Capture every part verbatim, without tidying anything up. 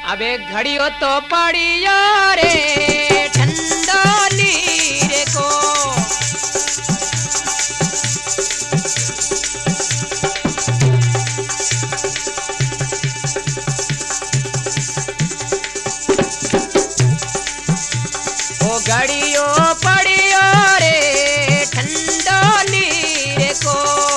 अबे घड़ियो तो पड़ियो रे ठंडो नीर को ओ घड़ियो पड़ियो रे ठंडो नीर को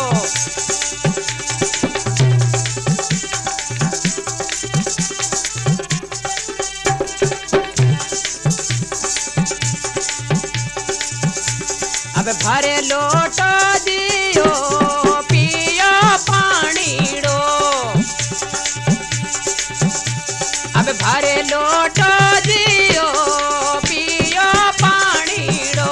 अब भरे लोटो दियो पियो पानीड़ो अब भरे लोटो दियो पियो पानीड़ो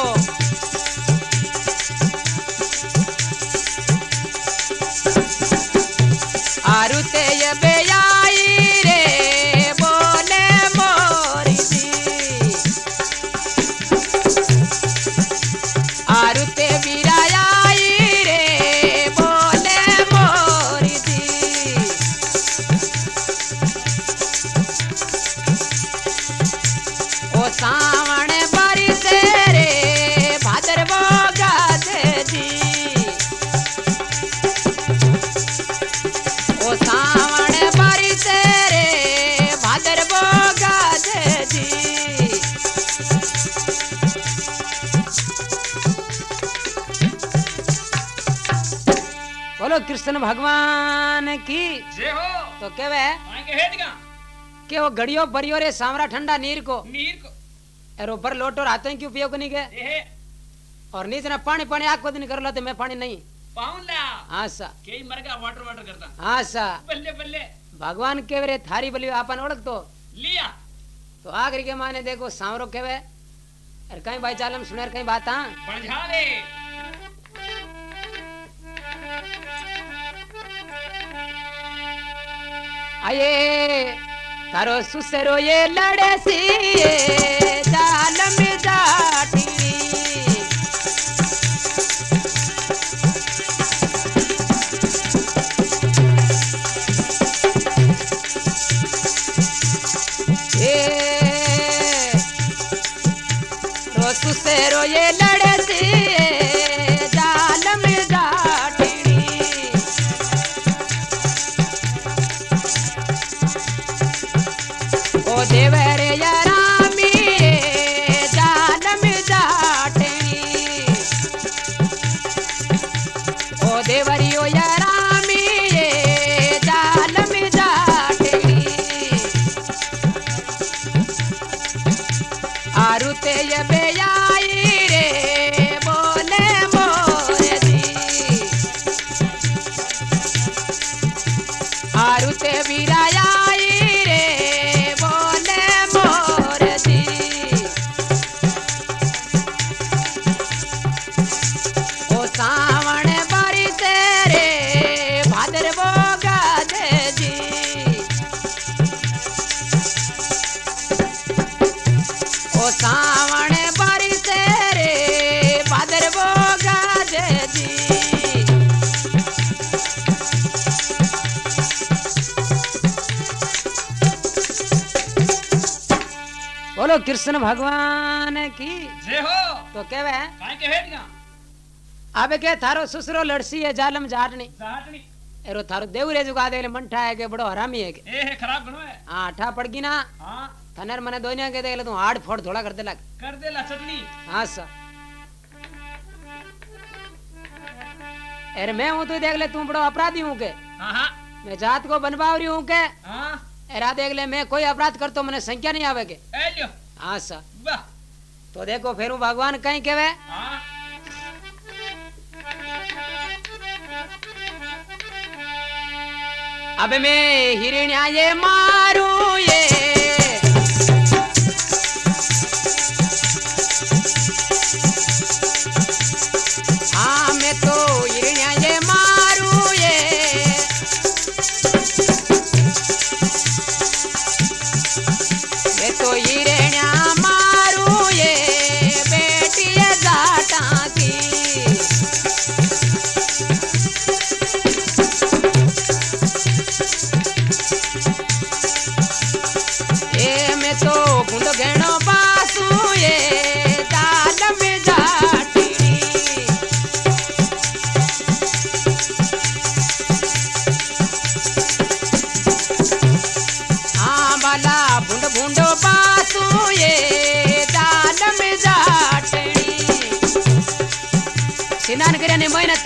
आरुते ये बेयाई रे बोले मोरी दी आरुते बिराई रे बोले मोरी दी ओ सावण बरसे रे भादरवो गाजे दी ओ सावण बरसे रे भादरवो गाजे दी बोलो कृष्ण भगवान की जय हो। तो केवे आए के हेड का के वो घड़ियो भरियो रे सामरा ठंडा नीर को नीर को एरो भर लोटो रातो क्यों पियो को नहीं के ए हे और नीचे ना पानी पानी आग को दिन कर लो तो मैं पानी नहीं पाउन ला हाँ सा के मरगा वाटर वाटर करता हाँ सा बल्ले बल्ले भगवान केवे रे थारी बली आपन ओळख तो लिया तो आखिर के माने देखो सांवरो केवे अरे कहीं भाई चालम सुनेर कहीं बात हाँ बढ़झा दे आये तारो सुसरो ये लड़े सी ये जाल में जाटी ये रो सुसरो ये लड़े सी ये जाल में जाटी ओ देवरे या रामी ये जाल में जाटनी ओ देवरियो या रामी ये जाल में जाटनी आरुते ये बेयाई रे बोले मोरे दी आरुते बिरायाई रे बोले मोर दी ओ सावण बरसे रे भादरवो गाजे दी ओ सावण बरसे रे भादरवो गाजे दी बोलो कृष्ण भगवान की जय हो। तो केवे आए के हेड का आबे के थारो सुसरो लड़सी है जालम जाटनी जाटनी एरो थारो देवरे जुगा देले मंठा है के बड़ो हरामी है के ए हे खराब गणो है हां ठा पड़ गई ना हां थनर मने दोनिया के देले तू हाड़ फोड़ थोड़ा कर दे लग कर दे ला चटनी हां सा अरे मैं हूं तो देख ले तू बड़ो अपराधी हूं के हां हां मैं जात को बनवावरी हूं के हां एरा देख ले मैं कोई अपराध कर तो मने संख्या नहीं आवे के ए लो हां सा वाह तो देखो फेरू भगवान कहीं केवे हां अब मैं हिरण्या ये मारू ये हाँ मैं तो हिरण्या ये मारू ये मैं तो हिरण्या मारू ये बेटी जाटा की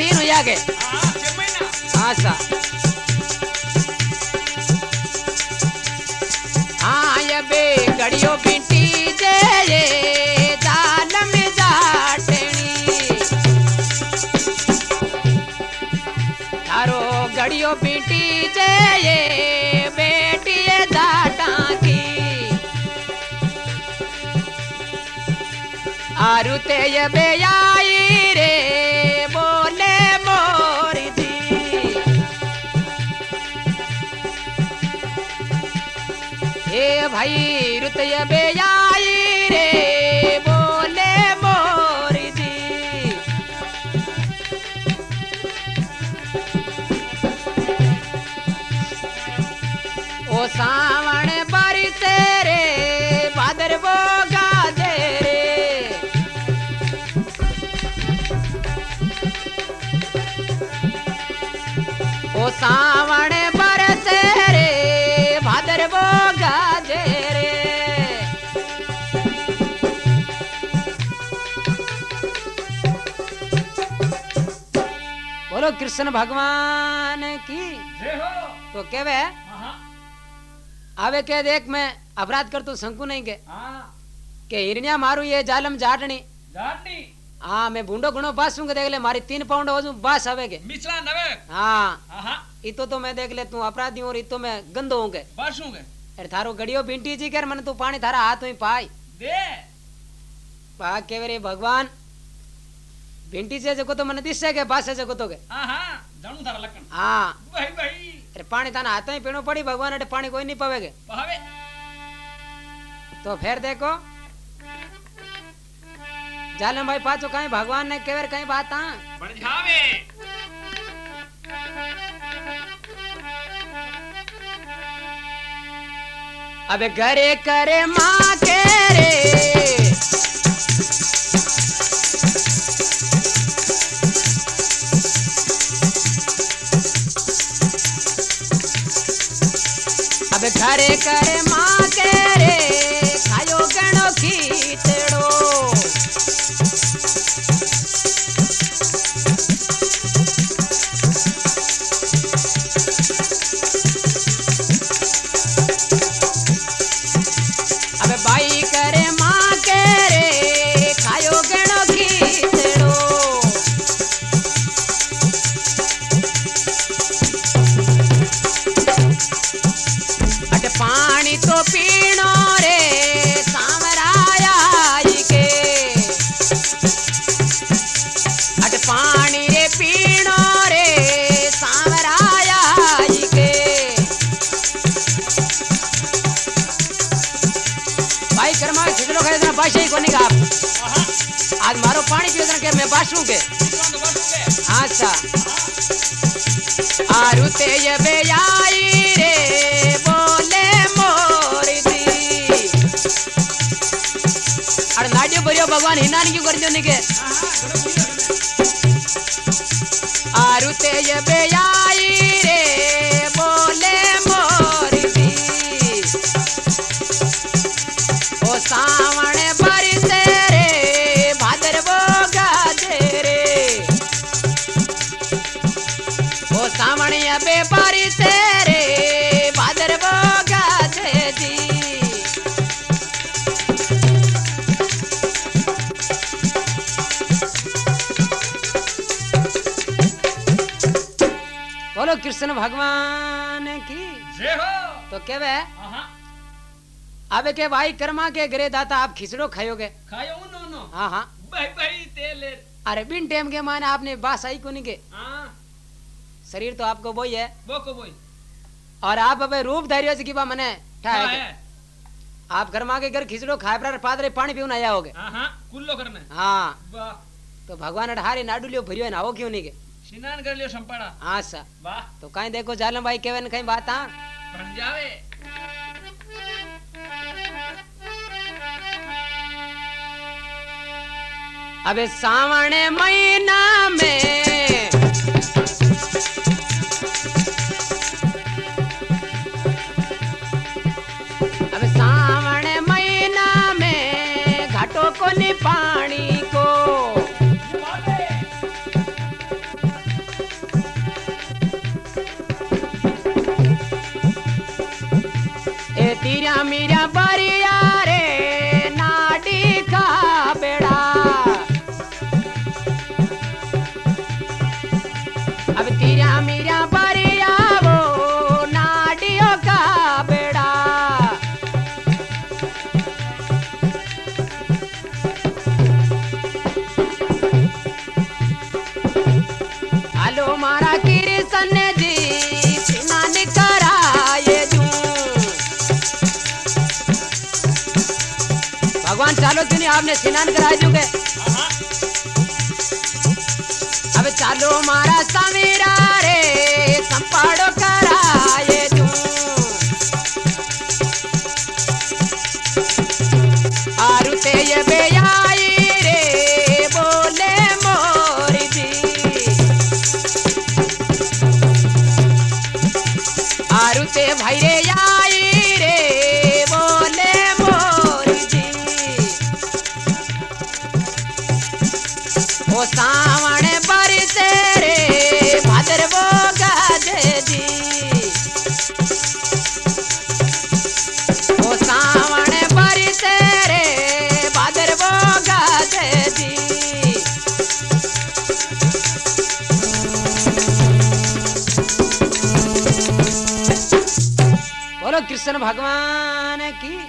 तीन हो जागे हां छह महीना हाँ सा हाँ ये बे गड़ियो बिंटी जे ये जाल में जाटनी थारो गड़ियो बिंटी जे ये बेटी ये जाटा की आरुते ये बे आई रे बोले मोरी दी ए भाई रुतय बे आई रे बोले मोरी दी ओ सावण बारिश रे भादर वो गाजे रे ओ सावण बरस रे भादर वो गाजे रे बोलो कृष्ण भगवान की जय हो तो केवे हां आवे के देख मैं अपराध कर तू शंकु नहीं के हां के हिरण्या मारू ये जालम जाटनी जाटनी हाँ मैं बूंडो गुणो बासूंगा देख ले मारी तीन पाउंड हो बास आवे के मिचला नवे हाँ हां इतो तो मैं देख ले तू अपराधी और इतो मैं गंदो हूँ के बासूंगे अरे थारो गड़ियो बिंटी जी कर मन तू पानी थारा हाथ में पाई दे पा के रे भगवान बिंटी से जको तो मन दिसे के बासे जको तो के हां हां जानू तारा लखन हाँ भाई भाई अरे पानी थाना हाथ में पीनो पड़ी भगवान अरे पानी कोई नहीं पावेगे भावे तो फिर देखो जालम भाई पाचो कहीं भगवान ने केवर कहीं बात हाँ बन जावे अब घरे करे माँ के रे अब घरे करे माँ के रे खायो गणो खीचड़ो अब भाई करे माँ के रे खायो गणो खीचड़ो अटे पानी तो पीनो रे सामराया के अटे पानी रे पीनो रे सामराया के भाई कर्मा खिचड़ो खाए तना बादशाह ही कोनी का हां आज मारो पानी पियो तना के मैं बासू के मिचला तो बासूंगे अच्छा आरुते ये बे आई रे बोले मोरी दी अरे नाड्यो बरियो भगवान हिनान क्यों कर दो निके हां हां गड़ो पियो आरुते ये बे आई रे बोले मोरी दी ओ सावण बारिश रे भादर वो गाजे रे ओ सावण ये बे बारिश रे भादर वो गाजे जी बोलो कृष्ण भगवान की जय हो तो केवे हां अब के भाई कर्मा के घरे दाता आप खिचड़ो खायोगे खायो नो नो हाँ हाँ भाई भाई तेल अरे बिन टाइम के माने आपने बास आई को नहीं के हां शरीर तो आपको वही है बोको बोई और आप अब रूप धैर्य से की बा मने ठाए हां के। है आप कर्मा के घर खिचड़ो खाए पर पादरे पानी पीवन आया होगे हां हां कुल्लो करने हाँ वाह तो भगवान अठारे नाडू लियो भरियो ना हो क्यों नहीं के स्नान कर लियो संपाड़ा हाँ सा वाह तो कहीं देखो जालम भाई केवन कहीं बात हाँ बन जावे अबे सावण महीना में अबे सावण महीना में घाटो को नि पानी को तीरा मीरा बरिया रे नाडी का बेड़ा अब तीरा मीरा बरिया वो नाडियों का बेड़ा आलो मारा कृष्ण जी स्नान कराए दूं भगवान चालो क्यों नहीं आपने स्नान कराए दूंगे अब चालो मारा समीरा रे संपाड़ो कराए दूं आरुते ये बेयाई रे बोले मोरी जी आरुते भाई रे आई रे बोले मोरी जी ओ सावण बरसे रे भादरवो गाजे जी ओ सावण बरसे रे भादरवो गाजे जी बोलो कृष्ण भगवान की